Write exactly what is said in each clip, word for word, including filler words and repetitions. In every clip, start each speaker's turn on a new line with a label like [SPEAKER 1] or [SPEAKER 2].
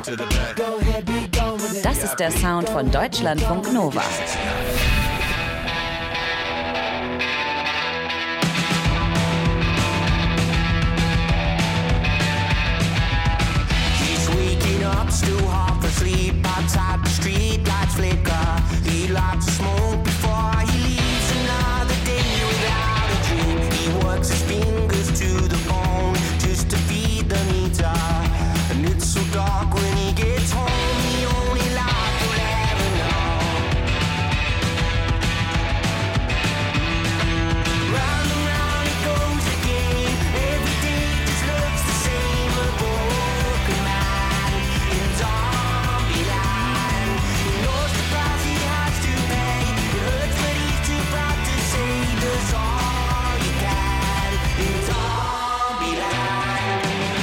[SPEAKER 1] Das ist der Sound von Deutschlandfunk Nova.
[SPEAKER 2] Up, still half asleep outside the street lights flicker. He lights a smoke before he leaves another day without a dream. He works his fingers to the bone just to feed the meter. And it's so dark when he gets home, the only life we'll ever know. Round and round it goes again. Every day just looks the same. A broken man in zombie land. He knows the price he has to pay. It hurts but he's too proud to say there's all you can in zombie land.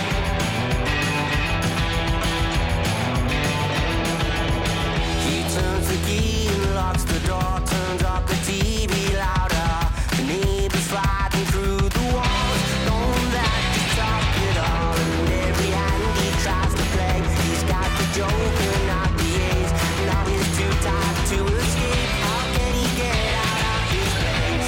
[SPEAKER 2] He turns the key and locks the door, turns up the T V louder. The neighbors fighting through the walls, knowing that you talk it all. And every hand he tries to play, he's got the joker, not the ace. Now he's too tired to escape. How can he get out of his place?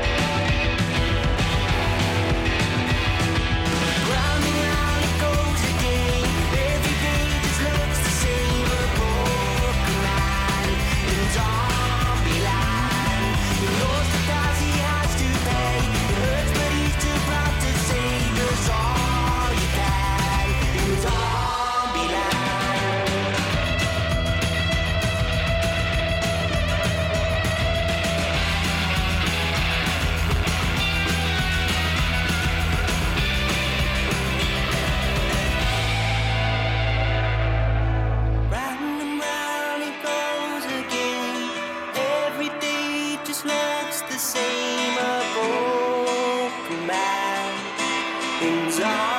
[SPEAKER 2] Round and round it goes again. Every day just looks the same. A broken man in zombie land. He knows the price he has to pay. It hurts but he's too proud to say there's all you can in zombie land. Round and round it goes again. Every day just looks the same. A broken man in zombie